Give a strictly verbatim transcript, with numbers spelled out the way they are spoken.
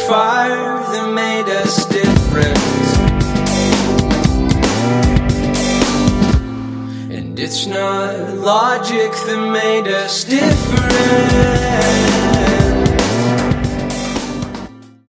fire that made us different. And it's not logic that made us different.